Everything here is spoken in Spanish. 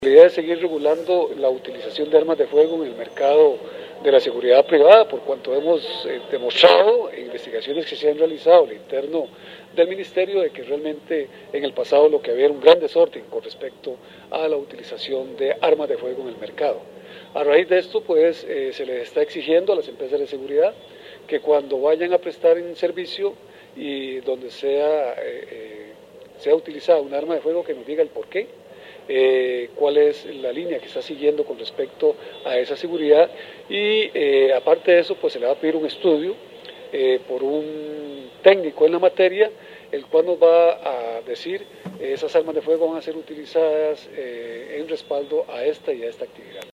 La idea es seguir regulando la utilización de armas de fuego en el mercado de la seguridad privada, por cuanto hemos demostrado en investigaciones que se han realizado al interno del Ministerio de que realmente en el pasado lo que había era un gran desorden con respecto a la utilización de armas de fuego en el mercado. A raíz de esto, pues, se les está exigiendo a las empresas de seguridad que cuando vayan a prestar un servicio y donde sea utilizada un arma de fuego, que nos diga el porqué, cuál es la línea que está siguiendo con respecto a esa seguridad y aparte de eso, pues se le va a pedir un estudio por un técnico en la materia, el cual nos va a decir esas armas de fuego van a ser utilizadas en respaldo a esta y a esta actividad.